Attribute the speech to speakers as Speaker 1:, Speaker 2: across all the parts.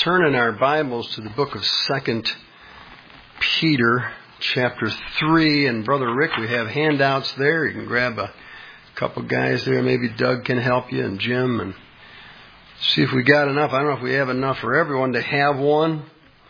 Speaker 1: turn in our Bibles to the book of 2 Peter, chapter 3. And Brother Rick, we have handouts there. You can grab a couple guys there. Maybe Doug can help you, and Jim, and see if we got enough. I don't know if we have enough for everyone to have one.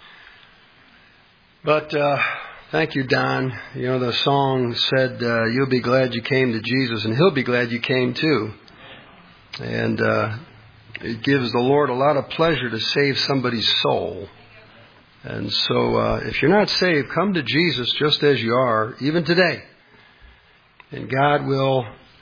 Speaker 1: But thank you, Don. You know, the song said, you'll be glad you came to Jesus, and He'll be glad you came too. And it gives the Lord a lot of pleasure to save somebody's soul. And so if you're not saved, come to Jesus just as you are, even today. And God will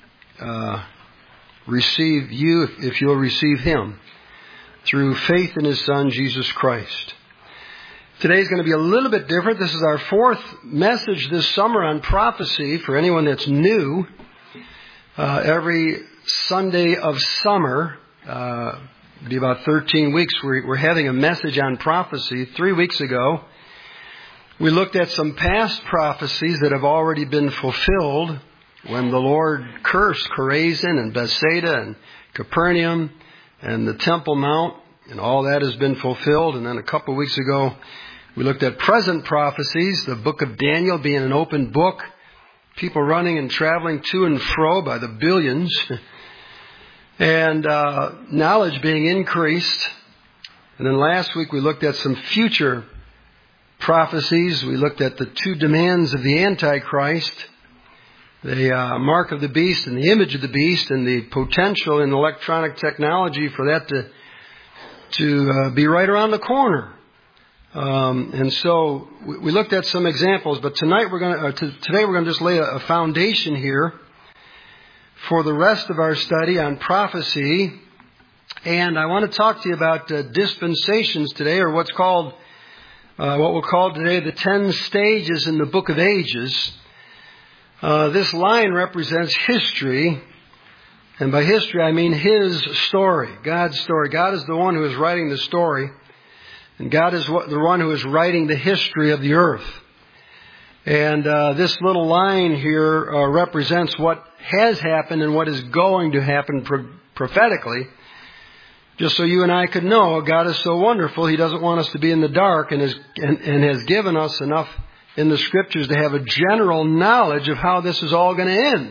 Speaker 1: receive you if you'll receive Him through faith in His Son, Jesus Christ. Today's going to be a little bit different. This is our fourth message this summer on prophecy for anyone that's new. Every Sunday of summer, it'll be about 13 weeks, we're having a message on prophecy. 3 weeks ago, we looked at some past prophecies that have already been fulfilled when the Lord cursed Chorazin and Bethsaida and Capernaum and the Temple Mount, and all that has been fulfilled. And then a couple of weeks ago, we looked at present prophecies, the book of Daniel being an open book, people running and traveling to and fro by the billions, and knowledge being increased. And then last week we looked at some future prophecies. We looked at the two demands of the Antichrist, the mark of the beast and the image of the beast, and the potential in electronic technology for that to be right around the corner. And so we looked at some examples, but today we're going to just lay a foundation here for the rest of our study on prophecy. And I want to talk to you about dispensations today, or what we'll call today the 10 stages in the book of ages. This line represents history, and by history I mean His story, God's story. God is the one who is writing the story, and God is the one who is writing the history of the earth. And this little line here represents what has happened and what is going to happen prophetically. Just so you and I could know, God is so wonderful. He doesn't want us to be in the dark, and has given us enough in the Scriptures to have a general knowledge of how this is all going to end.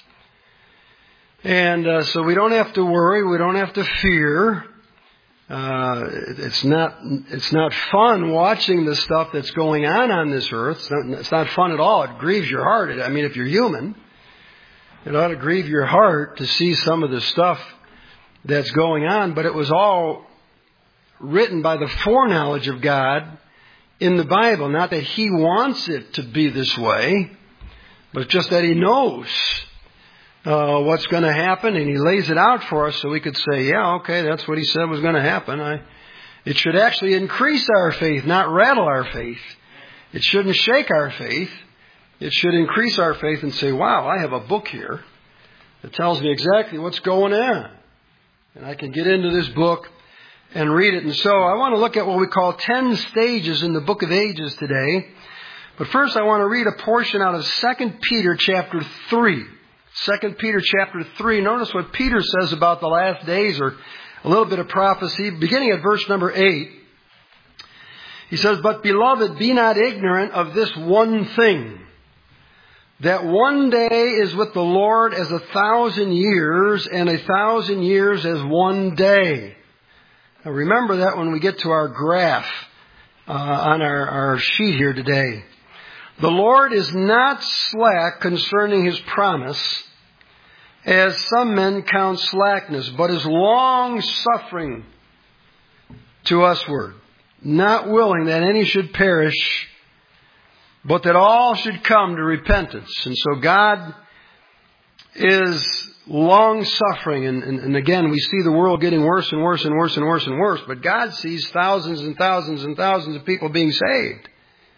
Speaker 1: And so we don't have to worry. We don't have to fear. It's not fun watching the stuff that's going on this earth. It's not fun at all. It grieves your heart. I mean, if you're human, it ought to grieve your heart to see some of the stuff that's going on. But it was all written by the foreknowledge of God in the Bible. Not that He wants it to be this way, but just that He knows what's going to happen, and He lays it out for us so we could say, yeah, okay, that's what He said was going to happen. It should actually increase our faith, not rattle our faith. It shouldn't shake our faith. It should increase our faith and say, wow, I have a book here that tells me exactly what's going on. And I can get into this book and read it. And so I want to look at what we call 10 stages in the book of ages today. But first I want to read a portion out of 2 Peter chapter 3. 2 Peter chapter 3. Notice what Peter says about the last days, or a little bit of prophecy, beginning at verse number 8. He says, "But beloved, be not ignorant of this one thing, that one day is with the Lord as 1,000 years, and 1,000 years as one day." Now remember that when we get to our graph on our sheet here today. "The Lord is not slack concerning His promise, as some men count slackness, but is long-suffering to usward, not willing that any should perish, but that all should come to repentance." And so God is long-suffering. And again, we see the world getting worse and worse and worse and worse and worse. But God sees thousands and thousands and thousands of people being saved.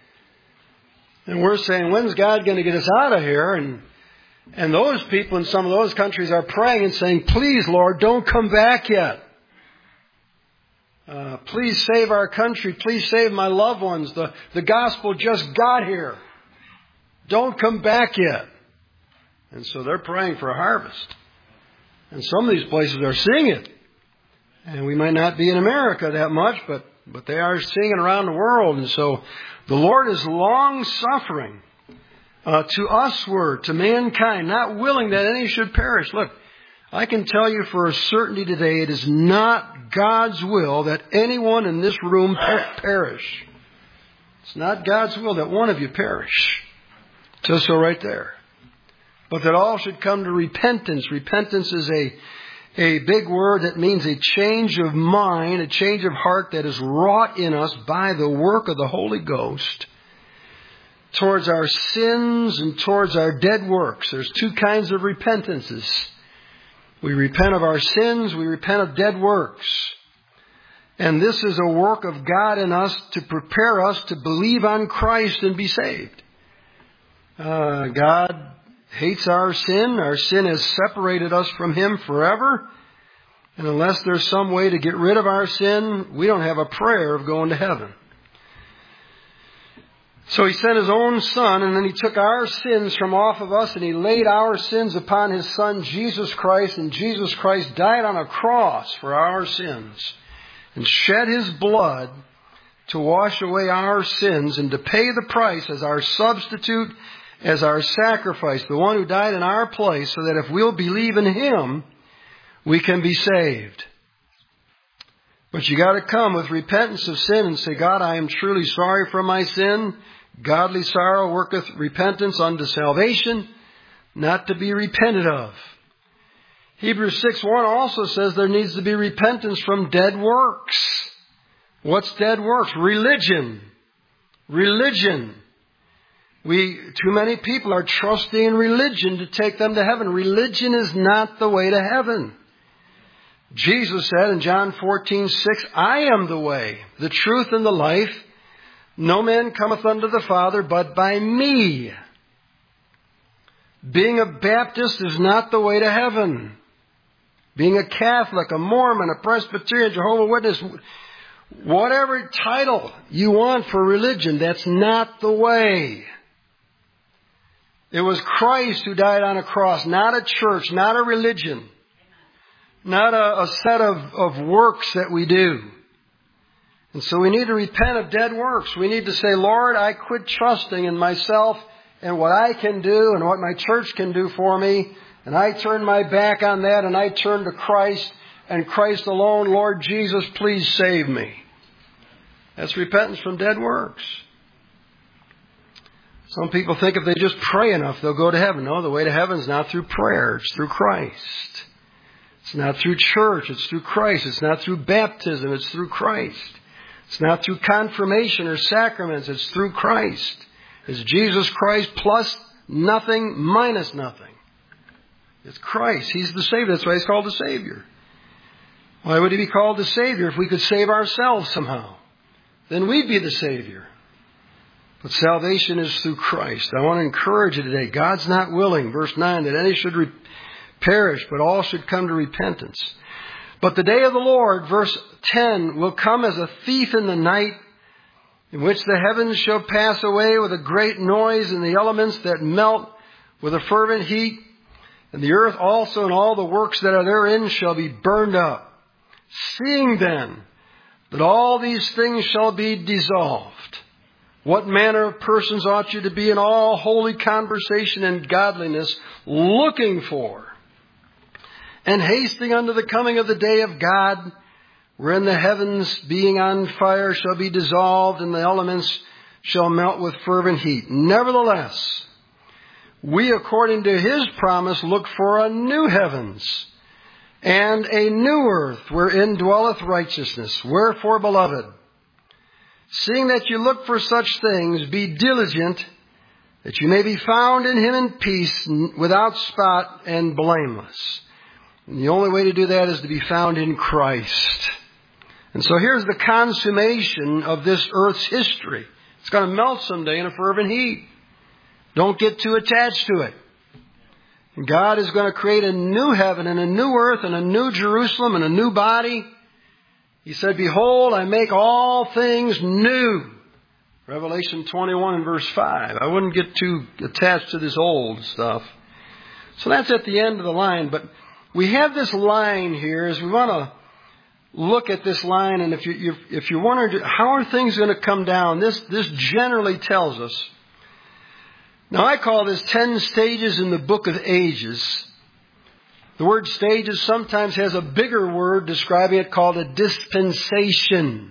Speaker 1: And we're saying, when's God going to get us out of here? And those people in some of those countries are praying and saying, please, Lord, don't come back yet. Please save our country. Please save my loved ones. The gospel just got here. Don't come back yet. And so they're praying for a harvest. And some of these places are seeing it. And we might not be in America that much, but but they are seeing it around the world. And so the Lord is long-suffering to usward, to mankind, not willing that any should perish. Look, I can tell you for a certainty today, it is not God's will that anyone in this room perish. It's not God's will that one of you perish. It says so right there. But that all should come to repentance. Repentance is a big word that means a change of mind, a change of heart that is wrought in us by the work of the Holy Ghost towards our sins and towards our dead works. There's two kinds of repentances. We repent of our sins, we repent of dead works. And this is a work of God in us to prepare us to believe on Christ and be saved. God hates our sin. Our sin has separated us from Him forever. And unless there's some way to get rid of our sin, we don't have a prayer of going to heaven. So He sent His own Son, and then He took our sins from off of us, and He laid our sins upon His Son, Jesus Christ, and Jesus Christ died on a cross for our sins and shed His blood to wash away our sins and to pay the price as our substitute, as our sacrifice, the one who died in our place, so that if we'll believe in Him, we can be saved. But you got to come with repentance of sin and say, God, I am truly sorry for my sin. Godly sorrow worketh repentance unto salvation, not to be repented of. Hebrews 6:1 also says there needs to be repentance from dead works. What's dead works? Religion. Religion. Too many people are trusting in religion to take them to heaven. Religion is not the way to heaven. Jesus said in John 14:6, I am the way, the truth, and the life. No man cometh unto the Father but by me. Being a Baptist is not the way to heaven. Being a Catholic, a Mormon, a Presbyterian, Jehovah's Witness, whatever title you want for religion, that's not the way. It was Christ who died on a cross, not a church, not a religion, not a set of works that we do. And so we need to repent of dead works. We need to say, Lord, I quit trusting in myself and what I can do and what my church can do for me. And I turn my back on that and I turn to Christ and Christ alone. Lord Jesus, please save me. That's repentance from dead works. Some people think if they just pray enough, they'll go to heaven. No, the way to heaven is not through prayer. It's through Christ. It's not through church. It's through Christ. It's not through baptism. It's through Christ. It's not through confirmation or sacraments. It's through Christ. It's Jesus Christ plus nothing minus nothing. It's Christ. He's the Savior. That's why He's called the Savior. Why would He be called the Savior if we could save ourselves somehow? Then we'd be the Savior. But salvation is through Christ. I want to encourage you today. God's not willing, verse 9, that any should perish, but all should come to repentance. But the day of the Lord, verse 10, will come as a thief in the night, in which the heavens shall pass away with a great noise, and the elements that melt with a fervent heat, and the earth also and all the works that are therein shall be burned up. Seeing then that all these things shall be dissolved, what manner of persons ought you to be in all holy conversation and godliness, looking for and hasting unto the coming of the day of God, wherein the heavens being on fire shall be dissolved, and the elements shall melt with fervent heat. Nevertheless, we, according to His promise, look for a new heavens and a new earth, wherein dwelleth righteousness. Wherefore, beloved, seeing that you look for such things, be diligent, that you may be found in Him in peace, without spot and blameless. And the only way to do that is to be found in Christ. And so here's the consummation of this earth's history. It's going to melt someday in a fervent heat. Don't get too attached to it. And God is going to create a new heaven and a new earth and a new Jerusalem and a new body. He said, behold, I make all things new. Revelation 21 and verse 5. I wouldn't get too attached to this old stuff. So that's at the end of the line. But we have this line here as we want look at this line, and if you're wondering how are things going to come down, this generally tells us. Now I call this 10 stages in the book of ages. The word stages sometimes has a bigger word describing it called a dispensation.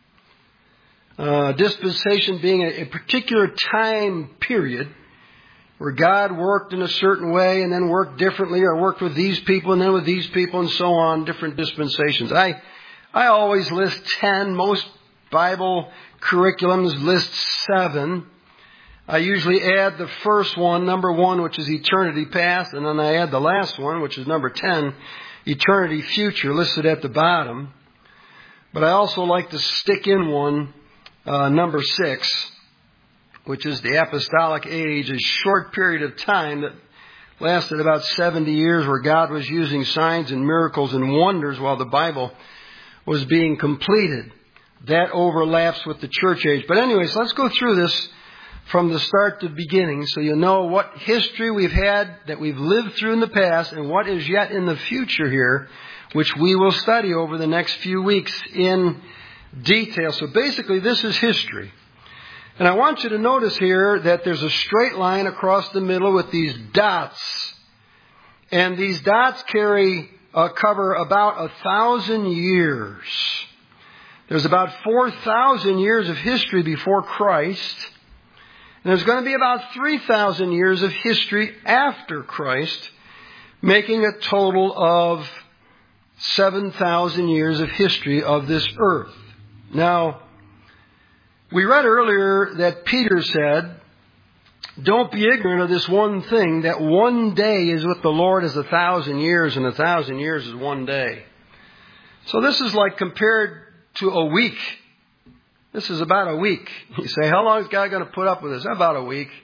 Speaker 1: Dispensation being a particular time period where God worked in a certain way and then worked differently, or worked with these people and then with these people and so on, different dispensations. I always list 10. Most Bible curriculums list 7. I usually add the first one, number 1, which is eternity past, and then I add the last one, which is number 10, eternity future, listed at the bottom. But I also like to stick in one, number 6, which is the apostolic age, a short period of time that lasted about 70 years where God was using signs and miracles and wonders while the Bible was being completed. That overlaps with the church age. But anyways, let's go through this from the start to the beginning so you know what history we've had that we've lived through in the past and what is yet in the future here, which we will study over the next few weeks in detail. So basically this is history. And I want you to notice here that there's a straight line across the middle with these dots. And these dots cover about 1,000 years. There's about 4,000 years of history before Christ. And there's going to be about 3,000 years of history after Christ, making a total of 7,000 years of history of this earth. Now, we read earlier that Peter said, don't be ignorant of this one thing, that one day is with the Lord as 1,000 years, and 1,000 years is one day. So this is like compared to a week. This is about a week. You say, how long is God going to put up with this? About a week.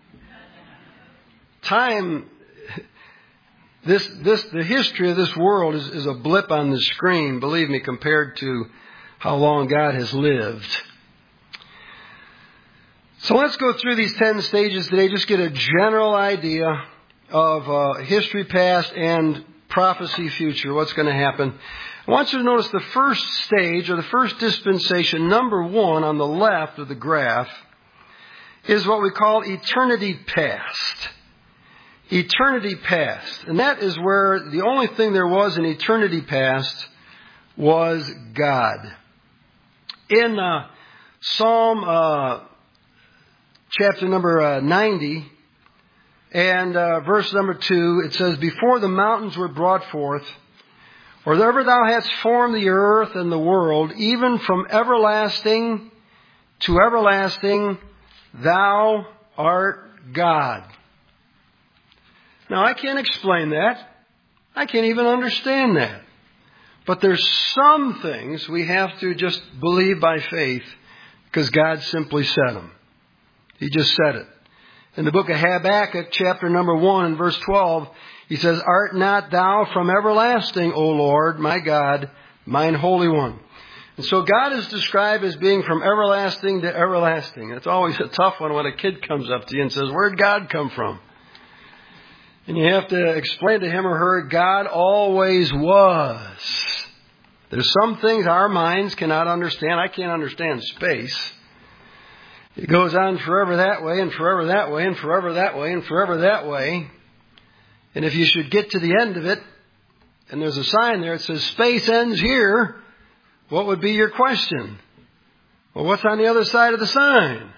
Speaker 1: Time, the history of this world is a blip on the screen, believe me, compared to how long God has lived. So let's go through these 10 stages today, just get a general idea of history past and prophecy future, what's going to happen. I want you to notice the first stage, or the first dispensation, number 1 on the left of the graph, is what we call eternity past. Eternity past. And that is where the only thing there was in eternity past was God. In Psalm chapter number 90 and verse number 2, it says, before the mountains were brought forth, or ever thou hast formed the earth and the world, even from everlasting to everlasting, thou art God. Now, I can't explain that. I can't even understand that. But there's some things we have to just believe by faith because God simply said them. He just said it. In the book of Habakkuk, chapter number 1 and verse 12, he says, art not thou from everlasting, O Lord, my God, mine Holy One. And so God is described as being from everlasting to everlasting. It's always a tough one when a kid comes up to you and says, where'd God come from? And you have to explain to him or her, God always was. There's some things our minds cannot understand. I can't understand space. It goes on forever that way and forever that way and forever that way and forever that way. And if you should get to the end of it, and there's a sign there that says space ends here, what would be your question? Well, what's on the other side of the sign?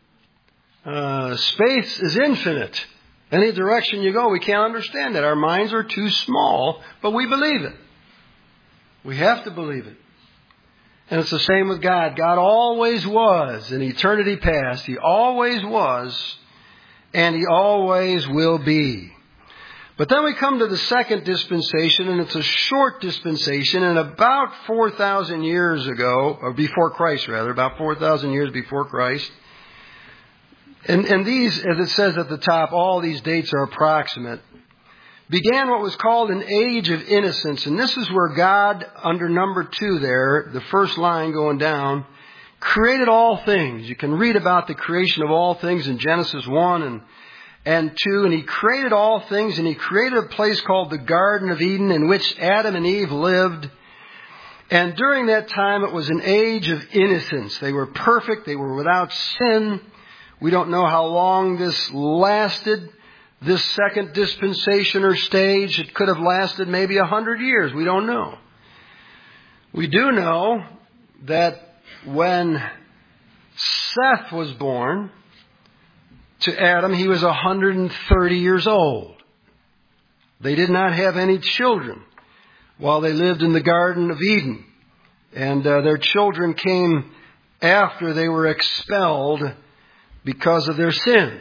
Speaker 1: Space is infinite. Any direction you go, we can't understand it. Our minds are too small, but we believe it. We have to believe it. And it's the same with God. God always was in eternity past. He always was, and He always will be. But then we come to the second dispensation, and it's a short dispensation, and about 4,000 years ago, or before Christ rather, about 4,000 years before Christ. And these, as it says at the top, all these dates are approximate. Began what was called an age of innocence. And this is where God, under number 2 there, the first line going down, created all things. You can read about the creation of all things in Genesis 1 and 2. And He created all things, and He created a place called the Garden of Eden in which Adam and Eve lived. And during that time, it was an age of innocence. They were perfect. They were without sin. We don't know how long this lasted, this second dispensation or stage. It could have lasted maybe 100 years. We don't know. We do know that when Seth was born to Adam, he was 130 years old. They did not have any children while they lived in the Garden of Eden. And their children came after they were expelled because of their sin.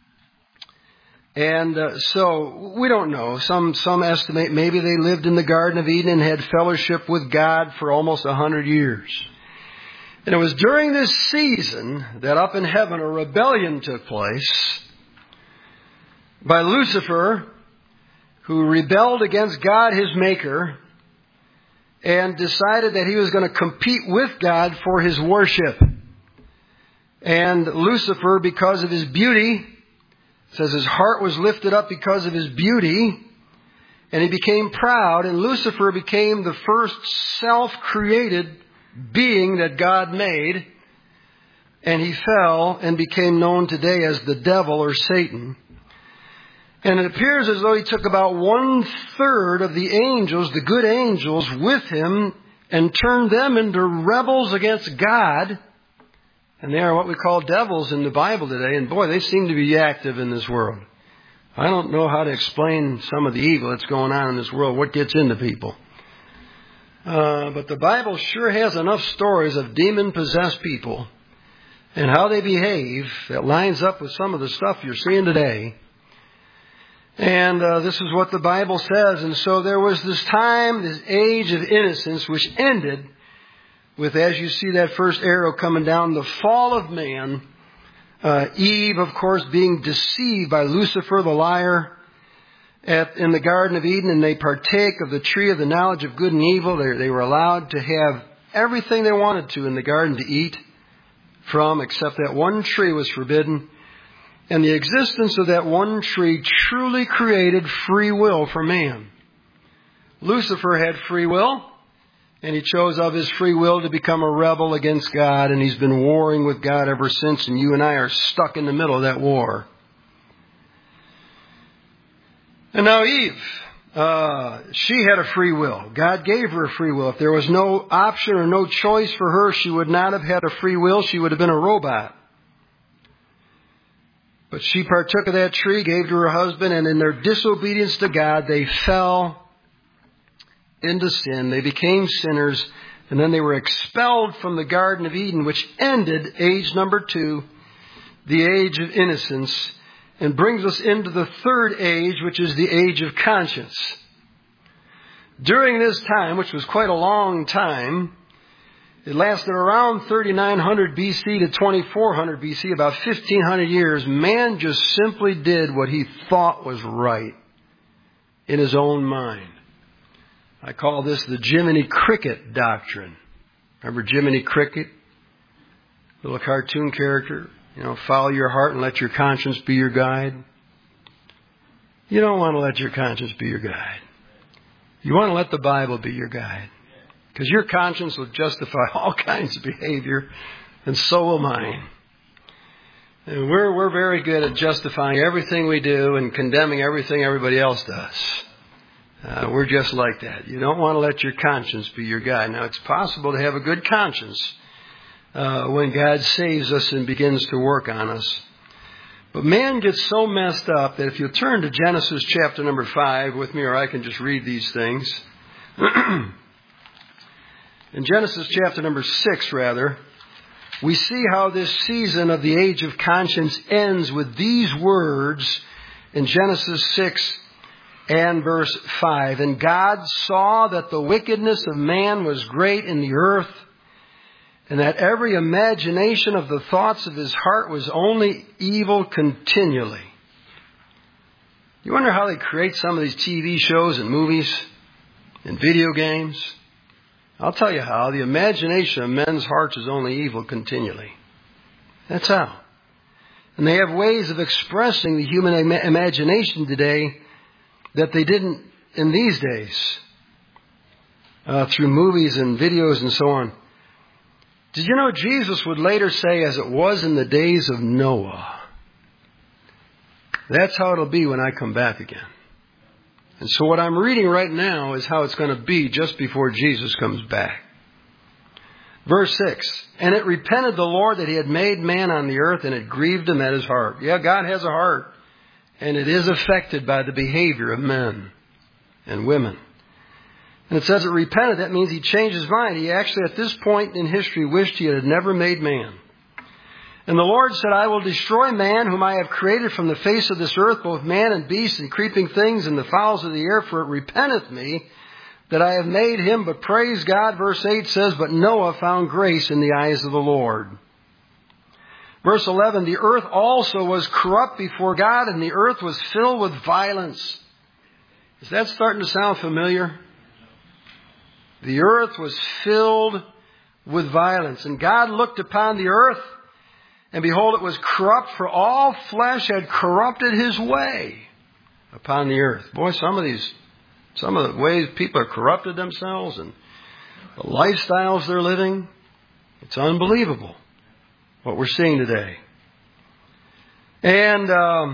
Speaker 1: And so we don't know. Some estimate maybe they lived in the Garden of Eden and had fellowship with God for almost 100 years. And it was during this season that up in heaven a rebellion took place by Lucifer, who rebelled against God, his maker, and decided that he was going to compete with God for his worship. And Lucifer, because of his beauty, says his heart was lifted up because of his beauty, and he became proud, and Lucifer became the first self-created being that God made, and he fell and became known today as the devil or Satan. And it appears as though he took about 1/3 of the angels, the good angels, with him and turned them into rebels against God. And they are what we call devils in the Bible today. And boy, they seem to be active in this world. I don't know how to explain some of the evil that's going on in this world, what gets into people. But the Bible sure has enough stories of demon-possessed people and how they behave that lines up with some of the stuff you're seeing today. And this is what the Bible says. And so there was this time, this age of innocence, which ended with, as you see that first arrow coming down, the fall of man. Eve, of course, being deceived by Lucifer, the liar, in the Garden of Eden. And they partake of the tree of the knowledge of good and evil. They were allowed to have everything they wanted to in the garden to eat from, except that one tree was forbidden. And the existence of that one tree truly created free will for man. Lucifer had free will, and he chose of his free will to become a rebel against God, and he's been warring with God ever since, and you and I are stuck in the middle of that war. And now Eve, she had a free will. God gave her a free will. If there was no option or no choice for her, she would not have had a free will. She would have been a robot. But she partook of that tree, gave to her husband, and in their disobedience to God, they fell into sin. They became sinners, and then they were expelled from the Garden of Eden, which ended age number 2, the age of innocence, and brings us into the third age, which is the age of conscience. During this time, which was quite a long time, it lasted around 3900 BC to 2400 BC, about 1500 years. Man just simply did what he thought was right in his own mind. I call this the Jiminy Cricket doctrine. Remember Jiminy Cricket? Little cartoon character. Follow your heart and let your conscience be your guide. You don't want to let your conscience be your guide. You want to let the Bible be your guide. Because your conscience will justify all kinds of behavior, and so will mine. And we're very good at justifying everything we do and condemning everything everybody else does. We're just like that. You don't want to let your conscience be your guide. Now, it's possible to have a good conscience when God saves us and begins to work on us. But man gets so messed up that if you turn to Genesis chapter number 5 with me, or I can just read these things. In Genesis chapter number 6, we see how this season of the age of conscience ends with these words in Genesis 6 and verse 5. And God saw that the wickedness of man was great in the earth, and that every imagination of the thoughts of his heart was only evil continually. You wonder how they create some of these TV shows and movies and video games? I'll tell you how. The imagination of men's hearts is only evil continually. That's how. And they have ways of expressing the human imagination today that they didn't in these days. through movies and videos and so on. Did you know Jesus would later say, as it was in the days of Noah? That's how it'll be when I come back again. And so what I'm reading right now is how it's going to be just before Jesus comes back. Verse 6, and it repented the Lord that he had made man on the earth, and it grieved him at his heart. Yeah, God has a heart, and it is affected by the behavior of men and women. And it says it repented. That means he changed his mind. He actually, at this point in history, wished he had never made man. And the Lord said, I will destroy man whom I have created from the face of this earth, both man and beast and creeping things and the fowls of the air, for it repenteth me that I have made him. But praise God, verse 8 says, but Noah found grace in the eyes of the Lord. Verse 11, the earth also was corrupt before God, and the earth was filled with violence. Is that starting to sound familiar? The earth was filled with violence. And God looked upon the earth, and behold, it was corrupt, for all flesh had corrupted his way upon the earth. Boy, some of the ways people have corrupted themselves and the lifestyles they're living, it's unbelievable what we're seeing today. And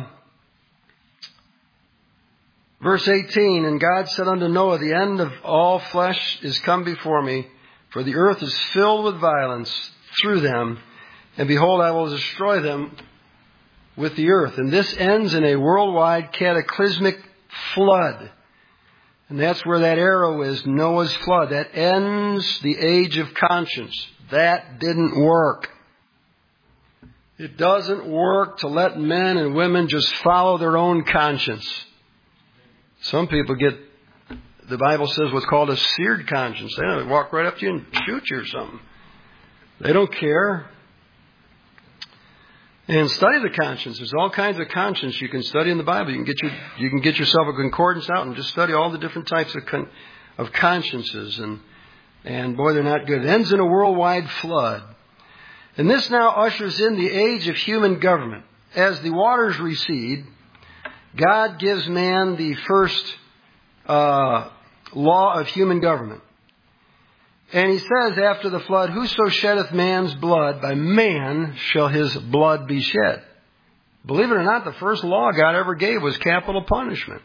Speaker 1: verse 18, and God said unto Noah, the end of all flesh is come before me, for the earth is filled with violence through them, and behold, I will destroy them with the earth. And this ends in a worldwide cataclysmic flood. And that's where that arrow is, Noah's flood. That ends the age of conscience. That didn't work. It doesn't work to let men and women just follow their own conscience. Some people get, the Bible says, what's called a seared conscience. They walk right up to you and shoot you or something. They don't care. And study the conscience. There's all kinds of conscience you can study in the Bible. You can get yourself a concordance out and just study all the different types of consciences. And boy, they're not good. It ends in a worldwide flood. And this now ushers in the age of human government. As the waters recede, God gives man the first law of human government. And he says after the flood, whoso sheddeth man's blood, by man shall his blood be shed. Believe it or not, the first law God ever gave was capital punishment.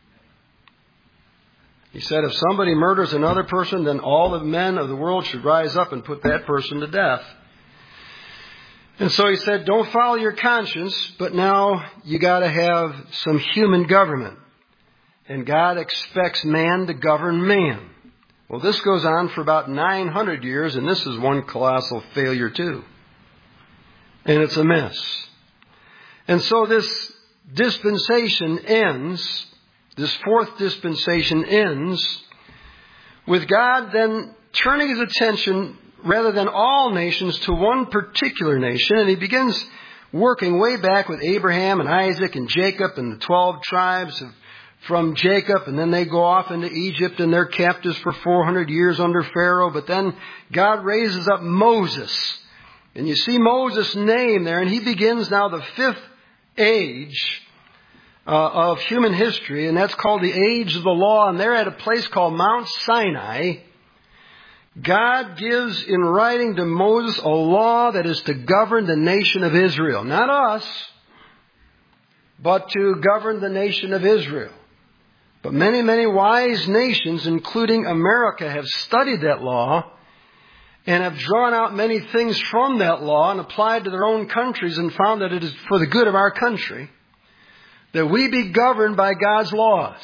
Speaker 1: He said if somebody murders another person, then all the men of the world should rise up and put that person to death. And so he said, don't follow your conscience, but now you got to have some human government. And God expects man to govern man. Well, this goes on for about 900 years, and this is one colossal failure too. And it's a mess. And so this dispensation ends, this fourth dispensation ends, with God then turning his attention, rather than all nations, to one particular nation. And he begins working way back with Abraham and Isaac and Jacob and the 12 tribes from Jacob, and then they go off into Egypt and they're captives for 400 years under Pharaoh. But then God raises up Moses. And you see Moses' name there, and he begins now the fifth age of human history, and that's called the age of the law. And they're at a place called Mount Sinai. God gives in writing to Moses a law that is to govern the nation of Israel. Not us, but to govern the nation of Israel. But many, many wise nations, including America, have studied that law and have drawn out many things from that law and applied to their own countries and found that it is for the good of our country that we be governed by God's laws.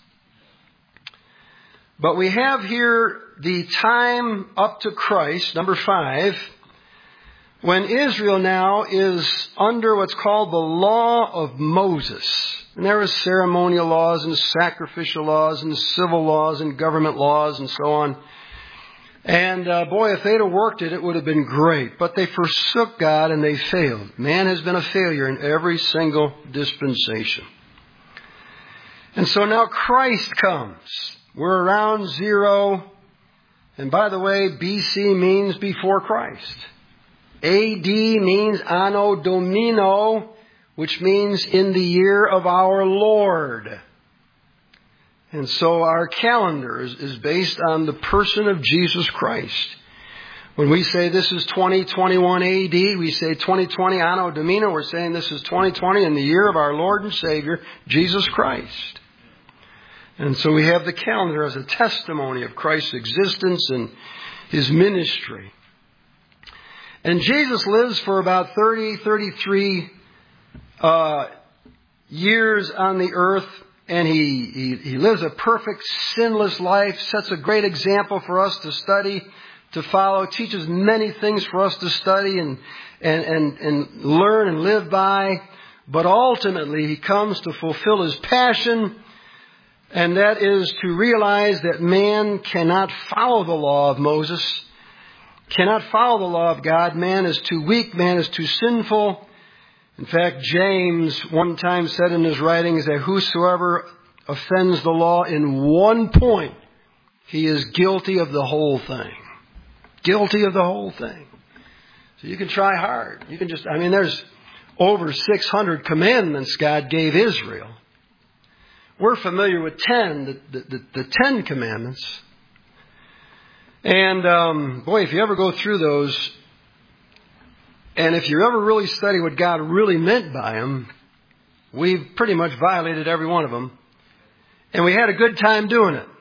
Speaker 1: But we have here the time up to Christ, number 5, when Israel now is under what's called the law of Moses. And there are ceremonial laws and sacrificial laws and civil laws and government laws and so on. And boy, if they'd have worked it, it would have been great. But they forsook God and they failed. Man has been a failure in every single dispensation. And so now Christ comes. We're around 0. And by the way, BC means before Christ. AD means Anno Domino, which means in the year of our Lord. And so our calendar is based on the person of Jesus Christ. When we say this is 2021 AD, we say 2020 Anno Domini. We're saying this is 2020 in the year of our Lord and Savior, Jesus Christ. And so we have the calendar as a testimony of Christ's existence and His ministry. And Jesus lives for about 33 years on the earth. And he lives a perfect, sinless life, sets a great example for us to study, to follow, teaches many things for us to study and learn and live by. But ultimately, He comes to fulfill His passion, and that is to realize that man cannot follow the law of Moses, cannot follow the law of God. Man is too weak, man is too sinful. In fact, James one time said in his writings that whosoever offends the law in one point, he is guilty of the whole thing. Guilty of the whole thing. So you can try hard. You can there's over 600 commandments God gave Israel. We're familiar with 10, the 10 commandments. And boy, if you ever go through those, and if you ever really study what God really meant by them, we've pretty much violated every one of them. And we had a good time doing it.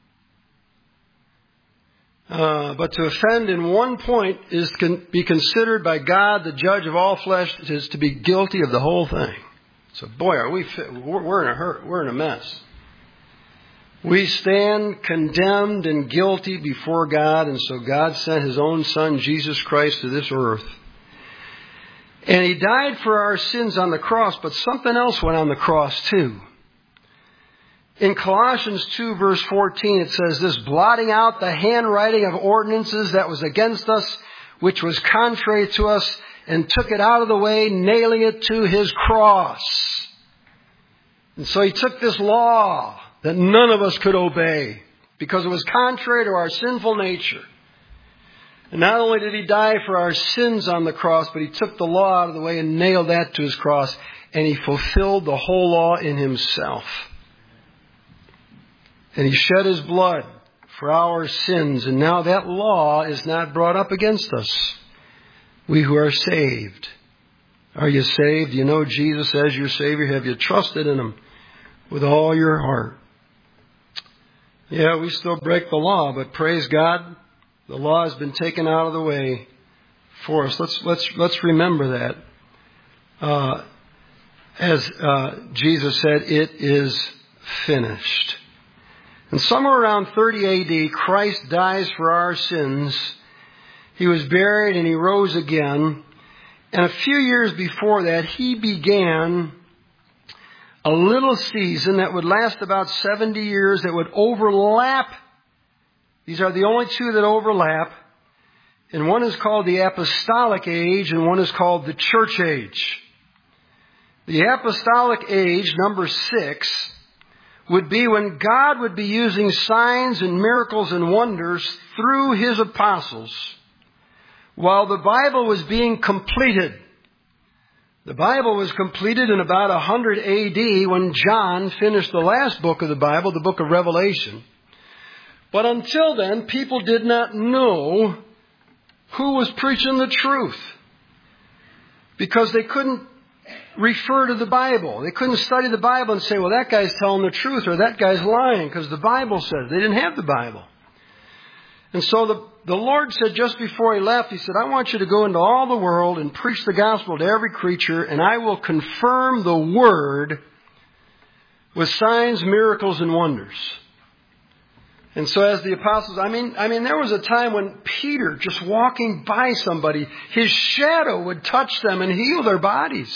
Speaker 1: But to offend in one point is be considered by God, the judge of all flesh, is to be guilty of the whole thing. So boy, we're in a hurt. We're in a mess. We stand condemned and guilty before God, and so God sent His own Son, Jesus Christ, to this earth. And He died for our sins on the cross, but something else went on the cross too. In Colossians 2 verse 14 it says this, blotting out the handwriting of ordinances that was against us, which was contrary to us, and took it out of the way, nailing it to His cross. And so He took this law that none of us could obey because it was contrary to our sinful nature. And not only did He die for our sins on the cross, but He took the law out of the way and nailed that to His cross. And He fulfilled the whole law in Himself. And He shed His blood for our sins. And now that law is not brought up against us. We who are saved. Are you saved? Do you know Jesus as your Savior? Have you trusted in Him with all your heart? Yeah, we still break the law, but praise God, the law has been taken out of the way for us. Let's remember that. As Jesus said, it is finished. And somewhere around 30 AD, Christ dies for our sins. He was buried and He rose again. And a few years before that, He began a little season that would last about 70 years that would overlap. These are the only two that overlap. And one is called the Apostolic Age and one is called the Church Age. The Apostolic Age, number 6, would be when God would be using signs and miracles and wonders through His apostles while the Bible was being completed. The Bible was completed in about 100 AD when John finished the last book of the Bible, the book of Revelation. But until then, people did not know who was preaching the truth because they couldn't refer to the Bible. They couldn't study the Bible and say, well, that guy's telling the truth or that guy's lying because the Bible says. They didn't have the Bible. And so the Lord said just before He left, He said, I want you to go into all the world and preach the gospel to every creature, and I will confirm the word with signs, miracles, and wonders. And so as the apostles, I mean, there was a time when Peter, just walking by somebody, his shadow would touch them and heal their bodies.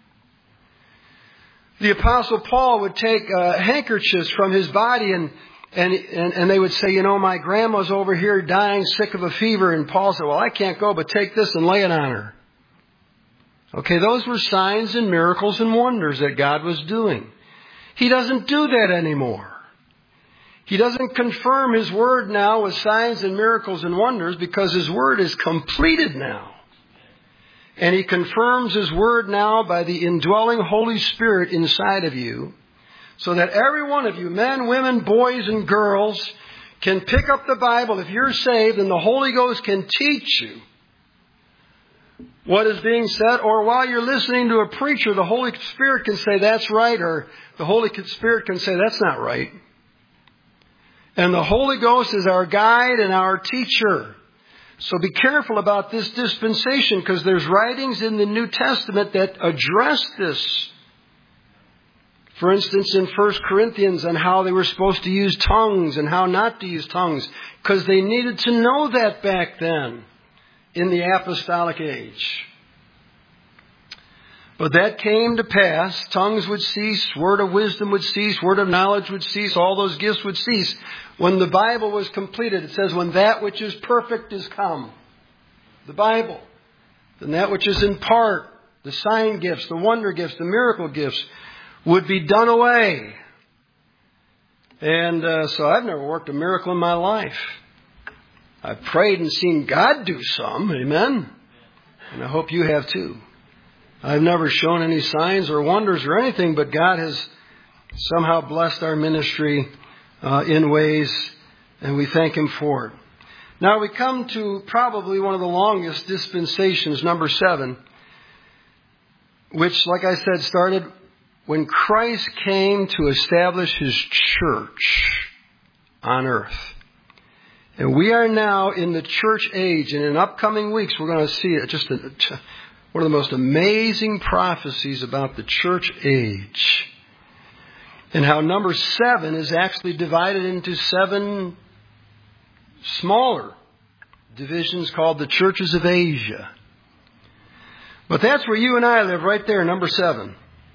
Speaker 1: The apostle Paul would take handkerchiefs from his body and they would say, you know, my grandma's over here dying, sick of a fever. And Paul said, well, I can't go, but take this and lay it on her. Okay, those were signs and miracles and wonders that God was doing. He doesn't do that anymore. He doesn't confirm His word now with signs and miracles and wonders because His word is completed now. And He confirms His word now by the indwelling Holy Spirit inside of you so that every one of you, men, women, boys, and girls, can pick up the Bible if you're saved, and the Holy Ghost can teach you what is being said. Or while you're listening to a preacher, the Holy Spirit can say that's right, or the Holy Spirit can say that's not right. And the Holy Ghost is our guide and our teacher. So be careful about this dispensation, because there's writings in the New Testament that address this. For instance, in 1 Corinthians, on how they were supposed to use tongues and how not to use tongues, because they needed to know that back then in the apostolic age. But that came to pass. Tongues would cease, word of wisdom would cease, word of knowledge would cease, all those gifts would cease. When the Bible was completed, it says, when that which is perfect is come, the Bible, then that which is in part, the sign gifts, the wonder gifts, the miracle gifts, would be done away. And so I've never worked a miracle in my life. I've prayed and seen God do some, amen? And I hope you have too. I've never shown any signs or wonders or anything, but God has somehow blessed our ministry in ways, and we thank Him for it. Now we come to probably one of the longest dispensations, number 7, which, like I said, started when Christ came to establish His church on earth. And we are now in the church age, and in upcoming weeks we're going to see just one of the most amazing prophecies about the church age. And how number 7 is actually divided into 7 smaller divisions called the churches of Asia. But that's where you and I live, right there, number 7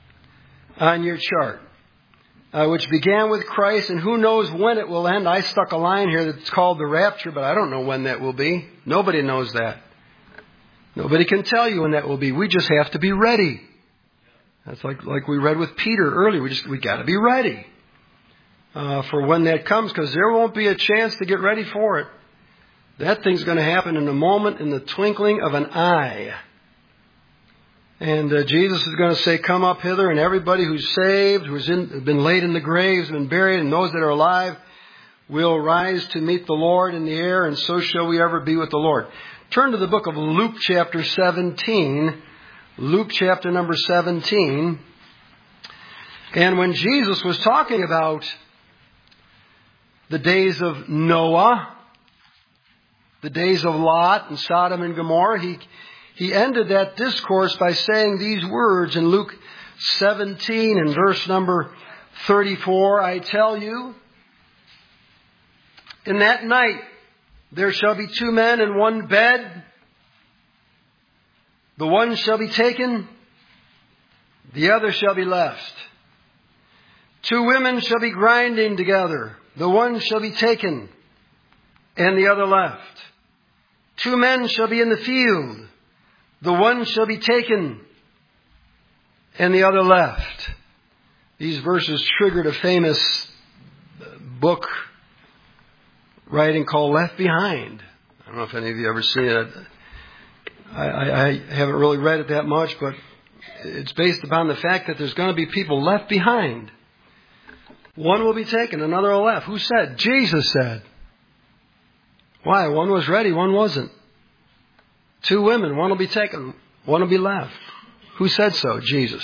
Speaker 1: on your chart, which began with Christ, and who knows when it will end. I stuck a line here that's called the rapture, but I don't know when that will be. Nobody knows that. Nobody can tell you when that will be. We just have to be ready. That's like we read with Peter earlier. We got to be ready for when that comes, because there won't be a chance to get ready for it. That thing's going to happen in a moment, in the twinkling of an eye. And Jesus is going to say, come up hither, and everybody who's saved, who's been laid in the graves, been buried, and those that are alive will rise to meet the Lord in the air, and so shall we ever be with the Lord. Turn to the book of Luke chapter 17. Luke chapter number 17. And when Jesus was talking about the days of Noah, the days of Lot and Sodom and Gomorrah, he ended that discourse by saying these words in Luke 17 and verse number 34. I tell you, in that night there shall be 2 men in one bed. The one shall be taken, the other shall be left. 2 women shall be grinding together. The one shall be taken, and the other left. 2 men shall be in the field. The one shall be taken, and the other left. These verses triggered a famous book writing called Left Behind. I don't know if any of you ever seen it. I haven't really read it that much, but it's based upon the fact that there's going to be people left behind. One will be taken, another will left. Who said? Jesus said. Why? One was ready, one wasn't. 2 women, one will be taken, one will be left. Who said so? Jesus.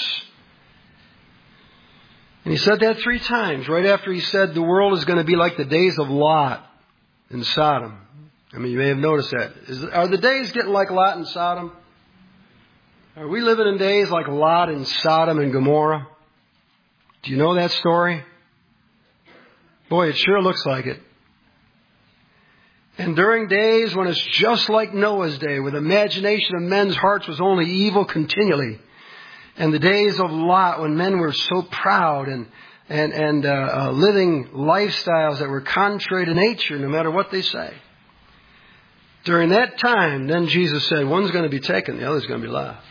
Speaker 1: And he said that 3 times, right after he said the world is going to be like the days of Lot in Sodom. I mean, you may have noticed that. Are the days getting like Lot and Sodom? Are we living in days like Lot and Sodom and Gomorrah? Do you know that story? Boy, it sure looks like it. And during days when it's just like Noah's day, where the imagination of men's hearts was only evil continually, and the days of Lot when men were so proud and living lifestyles that were contrary to nature, no matter what they say. During that time, then Jesus said, one's going to be taken, the other's going to be left.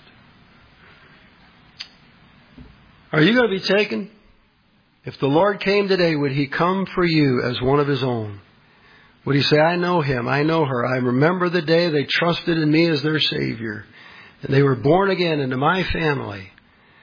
Speaker 1: Are you going to be taken? If the Lord came today, would He come for you as one of His own? Would He say, I know him, I know her. I remember the day they trusted in me as their Savior. And they were born again into my family.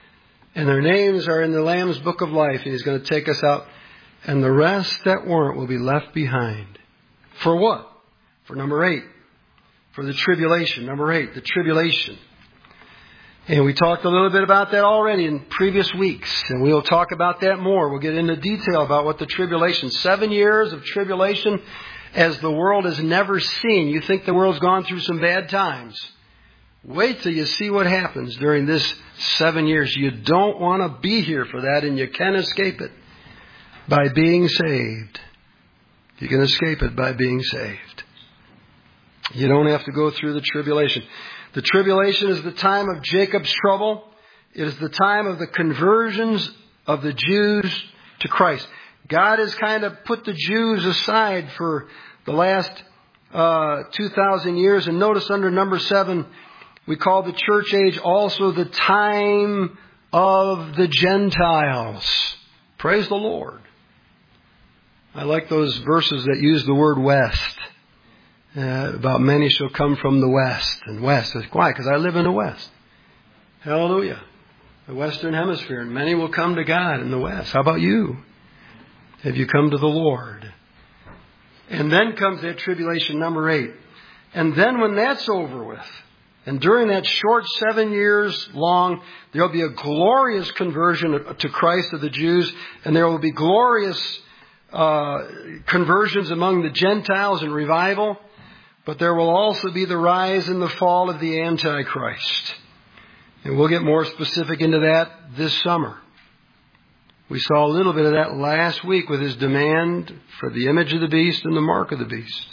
Speaker 1: And their names are in the Lamb's book of life. And He's going to take us out. And the rest that weren't will be left behind. For what? For number 8. For the tribulation. Number 8, the tribulation. And we talked a little bit about that already in previous weeks. And we'll talk about that more. We'll get into detail about what the tribulation. 7 years of tribulation as the world has never seen. You think the world's gone through some bad times. Wait till you see what happens during this 7 years. You don't want to be here for that, and you can escape it by being saved. You can escape it by being saved. You don't have to go through the tribulation. The tribulation is the time of Jacob's trouble. It is the time of the conversions of the Jews to Christ. God has kind of put the Jews aside for the last 2,000 years. And notice under number 7, we call the church age also the time of the Gentiles. Praise the Lord. I like those verses that use the word west. About many shall come from the west. And west. Why? Because I live in the west. Hallelujah. The western hemisphere. And many will come to God in the west. How about you? Have you come to the Lord? And then comes that tribulation, number 8. And then when that's over with, and during that short 7 years long, there will be a glorious conversion to Christ of the Jews, and there will be glorious conversions among the Gentiles and revival. But there will also be the rise and the fall of the Antichrist. And we'll get more specific into that this summer. We saw a little bit of that last week with his demand for the image of the beast and the mark of the beast.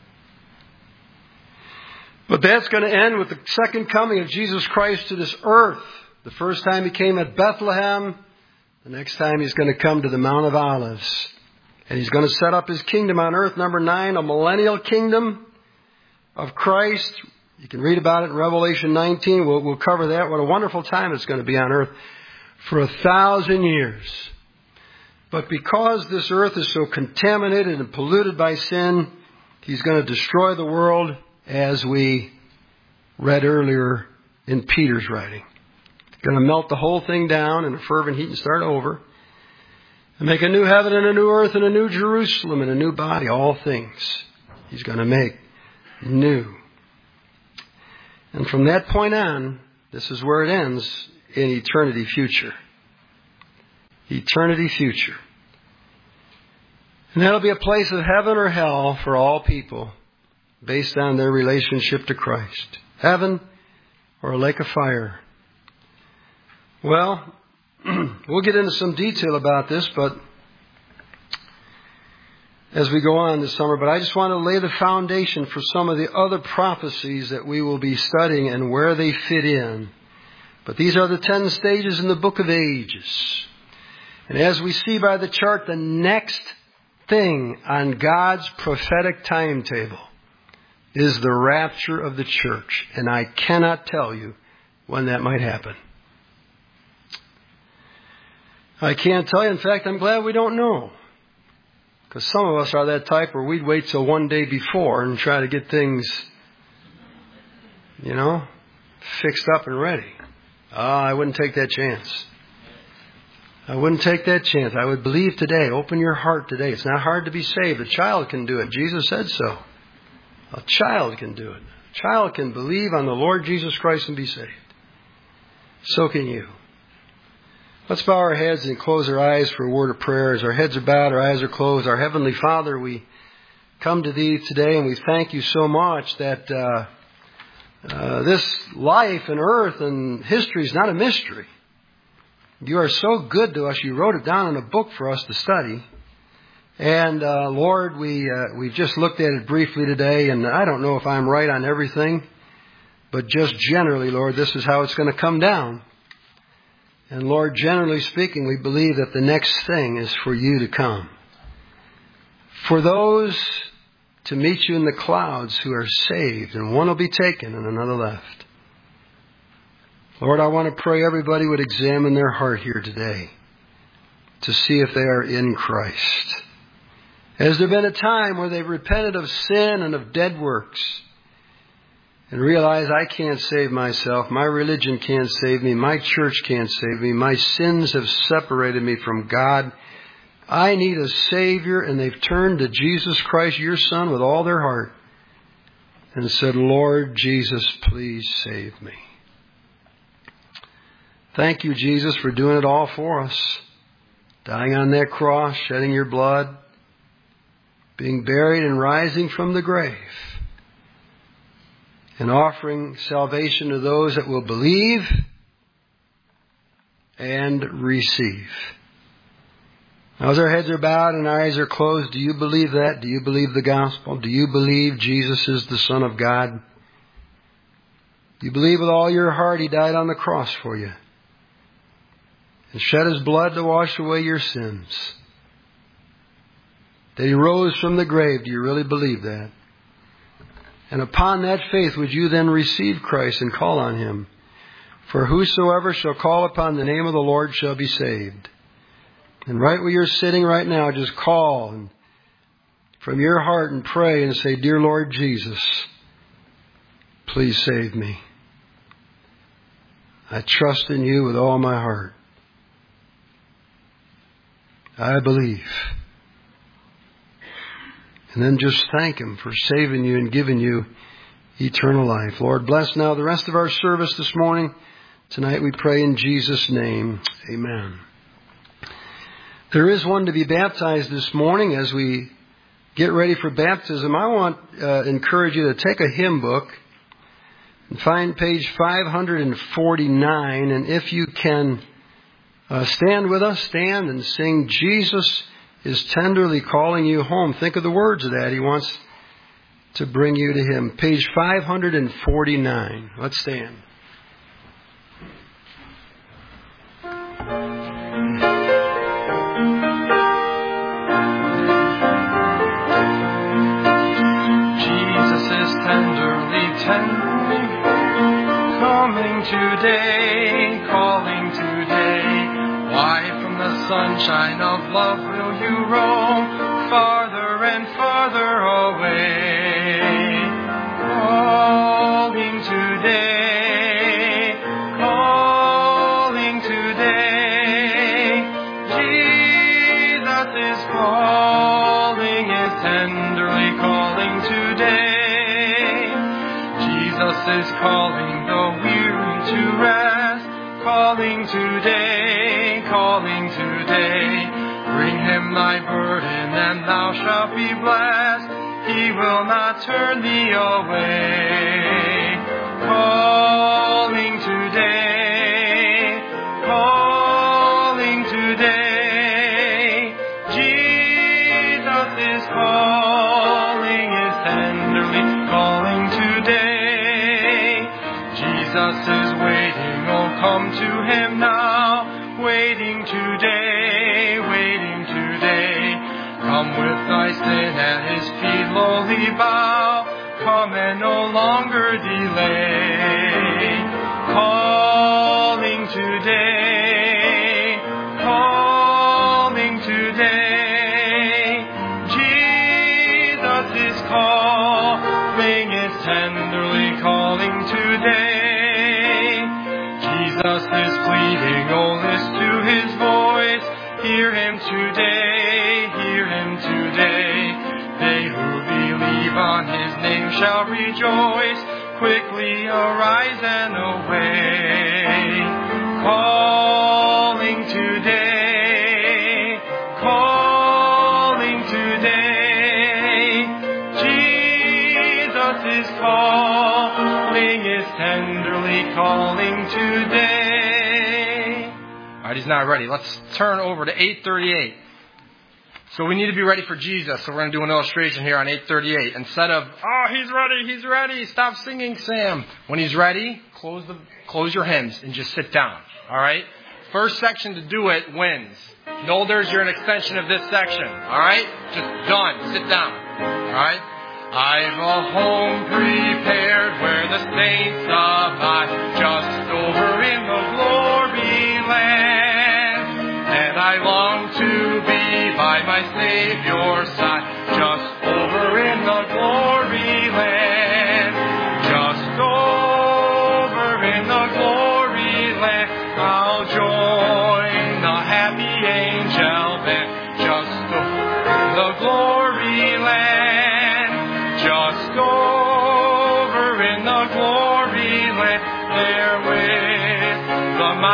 Speaker 1: But that's going to end with the second coming of Jesus Christ to this earth. The first time He came at Bethlehem. The next time He's going to come to the Mount of Olives. And He's going to set up His kingdom on earth. Number 9, a millennial kingdom of Christ. You can read about it in Revelation 19. We'll cover that. What a wonderful time it's going to be on earth for 1,000 years. But because this earth is so contaminated and polluted by sin, He's going to destroy the world, as we read earlier in Peter's writing. He's going to melt the whole thing down in a fervent heat and start over. And make a new heaven and a new earth and a new Jerusalem and a new body. All things He's going to make new. And from that point on, this is where it ends in eternity future. Eternity future. And that'll be a place of heaven or hell for all people based on their relationship to Christ. Heaven or a lake of fire. Well, we'll get into some detail about this, but as we go on this summer, but I just want to lay the foundation for some of the other prophecies that we will be studying and where they fit in. But these are the 10 stages in the book of ages. And as we see by the chart, the next thing on God's prophetic timetable is the rapture of the church. And I cannot tell you when that might happen. I can't tell you. In fact, I'm glad we don't know. Because some of us are that type where we'd wait till one day before and try to get things, fixed up and ready. I wouldn't take that chance. I wouldn't take that chance. I would believe today. Open your heart today. It's not hard to be saved. A child can do it. Jesus said so. A child can do it. A child can believe on the Lord Jesus Christ and be saved. So can you. Let's bow our heads and close our eyes for a word of prayer. As our heads are bowed, our eyes are closed. Our Heavenly Father, we come to Thee today and we thank You so much that this life and earth and history is not a mystery. You are so good to us. You wrote it down in a book for us to study. And Lord, we've just looked at it briefly today, and I don't know if I'm right on everything, but just generally, Lord, this is how it's going to come down. And Lord, generally speaking, we believe that the next thing is for You to come. For those to meet You in the clouds who are saved, and one will be taken and another left. Lord, I want to pray everybody would examine their heart here today to see if they are in Christ. Has there been a time where they've repented of sin and of dead works? and realize I can't save myself. My religion can't save me. My church can't save me. My sins have separated me from God. I need a Savior, and they've turned to Jesus Christ, your Son, with all their heart and said, Lord Jesus, please save me. Thank you, Jesus, for doing it all for us. Dying on that cross, shedding your blood, being buried and rising from the grave, and offering salvation to those that will believe and receive. Now, as our heads are bowed and our eyes are closed, do you believe that? Do you believe the gospel? Do you believe Jesus is the Son of God? Do you believe with all your heart He died on the cross for you and shed His blood to wash away your sins? That He rose from the grave? Do you really believe that? And upon that faith, would you then receive Christ and call on Him? For whosoever shall call upon the name of the Lord shall be saved. And right where you're sitting right now, just call and from your heart and pray and say, Dear Lord Jesus, please save me. I trust in you with all my heart. I believe. And then just thank Him for saving you and giving you eternal life. Lord, bless now the rest of our service this morning. Tonight we pray in Jesus' name. Amen. There is one to be baptized this morning. As we get ready for baptism, I want to encourage you to take a hymn book and find page 549. And if you can stand with us, stand and sing, Jesus is tenderly calling you home. Think of the words of that. He wants to bring you to Him. Page 549. Let's stand.
Speaker 2: Tenderly coming today, calling today. Why from the sunshine of love will you roam farther and farther away? Calling today, calling today. Jesus is calling, is tenderly calling today. Jesus is calling the weary to rest, calling today, calling today. Bring Him thy burden and thou shalt be blessed. He will not turn thee away. Calling today, calling today. Jesus is calling, is tenderly calling today. Jesus is waiting, oh come to Him now, waiting today, waiting today. Come with thy sin at His feet lowly bow, come and no longer delay. Calling today, calling today. Jesus is calling, is tenderly calling today. Jesus is pleading, oh listen to His voice. Hear Him today, hear Him today. They who believe on His name shall rejoice. Quickly arise and obey. Calling today, calling today. Jesus is calling, is tenderly calling today. All right, he's not ready. Let's turn over to 838. So we need to be ready for Jesus. So we're going to do an illustration here on 838. Instead of, oh, he's ready, stop singing, Sam. When he's ready, close your hymns and just sit down. All right? First section to do it wins. Nolders, you're an extension of this section. All right? Just done. Sit down. All right? I've a home prepared where the saints abide, just over in the glory land. And I long to be by my Savior's side, just over in the glory land. Just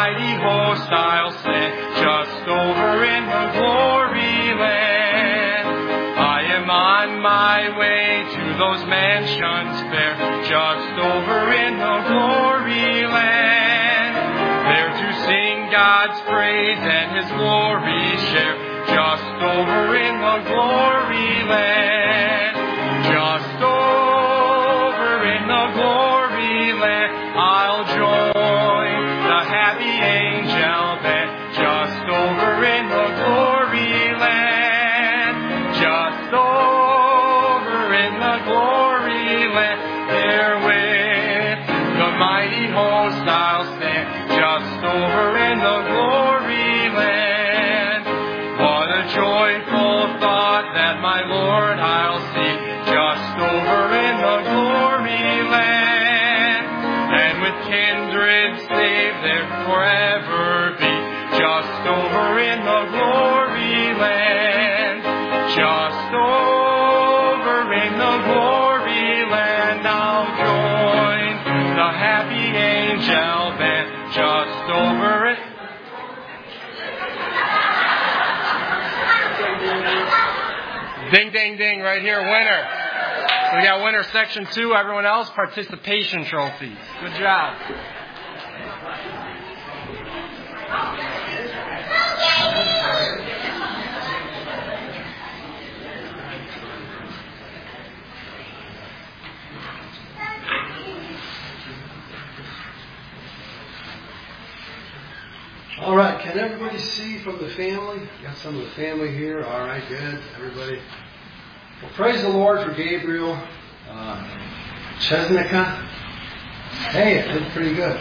Speaker 2: mighty host I'll send just over in the glory land. I am on my way to those mansions fair, just over in the glory land. There to sing God's praise and His glory share, just over in the glory land. Just over in the glory land, I'll join the happy angel band, just over in the glory land. Just over in the glory land, there with the mighty host I'll stand, just over in the glory land. What a joyful thought that my Lord I'll see, just over in the glory land. And with kindred saved there forever be, just over in the glory land. Just over in the glory land, I'll join the happy angel band, just over it. Ding, ding, ding, right here, winner. So we got winner section 2. Everyone else, participation trophies. Good job.
Speaker 1: All right, can everybody see from the family? Got some of the family here. All right, good. Everybody. Well, praise the Lord for Gabriel Chesnica. Hey, it did pretty good.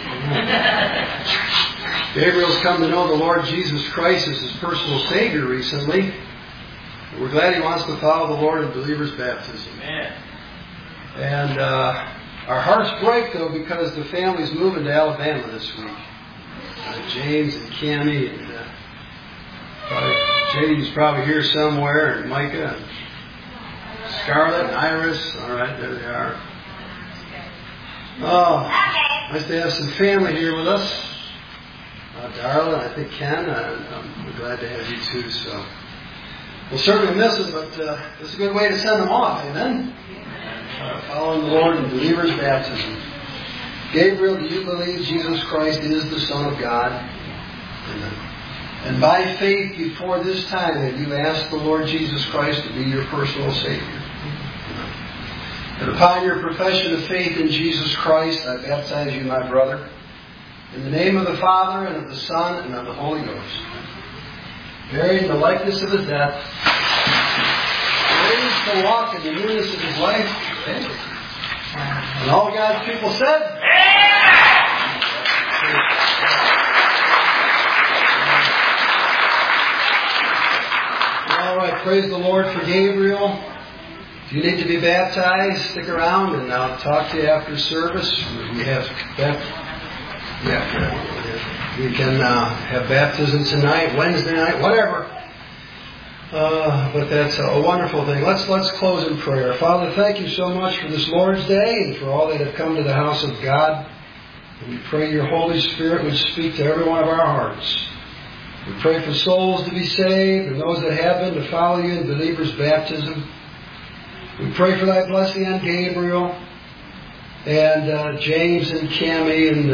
Speaker 1: Gabriel's come to know the Lord Jesus Christ as his personal Savior recently. We're glad he wants to follow the Lord in believer's baptism.
Speaker 2: Amen.
Speaker 1: And our hearts break, though, because the family's moving to Alabama this week. James and Cammie, and James probably here somewhere, and Micah, and Scarlett, and Iris. All right, there they are. Oh, nice to have some family here with us. Darla, I think Ken, we're glad to have you too. So we'll certainly miss them, but it's a good way to send them off. Amen. Following the Lord in believer's baptism. Gabriel, do you believe Jesus Christ is the Son of God? Amen. And by faith before this time have you asked the Lord Jesus Christ to be your personal Savior? Amen. And upon your profession of faith in Jesus Christ, I baptize you, my brother, in the name of the Father, and of the Son, and of the Holy Ghost. Buried in the likeness of his death, raised to walk in the newness of his life. Amen. And all God's people said? All right, praise the Lord for Gabriel. If you need to be baptized, stick around and I'll talk to you after service. We have we can have baptism tonight, Wednesday night, whatever. But that's a wonderful thing. Let's close in prayer. Father, thank you so much for this Lord's Day and for all that have come to the house of God. And we pray your Holy Spirit would speak to every one of our hearts. We pray for souls to be saved and those that have been to follow you in believer's baptism. We pray for thy blessing on Gabriel and James and Cammie and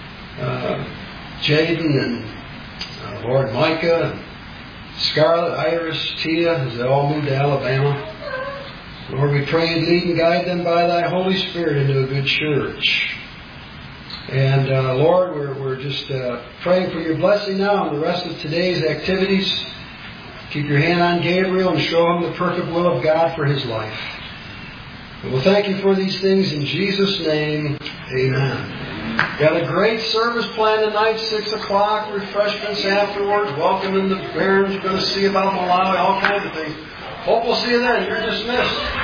Speaker 1: Jaden and Lord Micah and Scarlett, Iris, Tia, as they all moved to Alabama. Lord, we pray and lead and guide them by thy Holy Spirit into a good church. And Lord, we're just praying for your blessing now on the rest of today's activities. Keep your hand on Gabriel and show him the perfect will of God for his life. And we'll thank you for these things in Jesus' name. Amen. Got a great service planned tonight, 6 o'clock, refreshments afterwards, welcoming the parents, going to see about Malawi, all kinds of things. Hope we'll see you then. You're dismissed.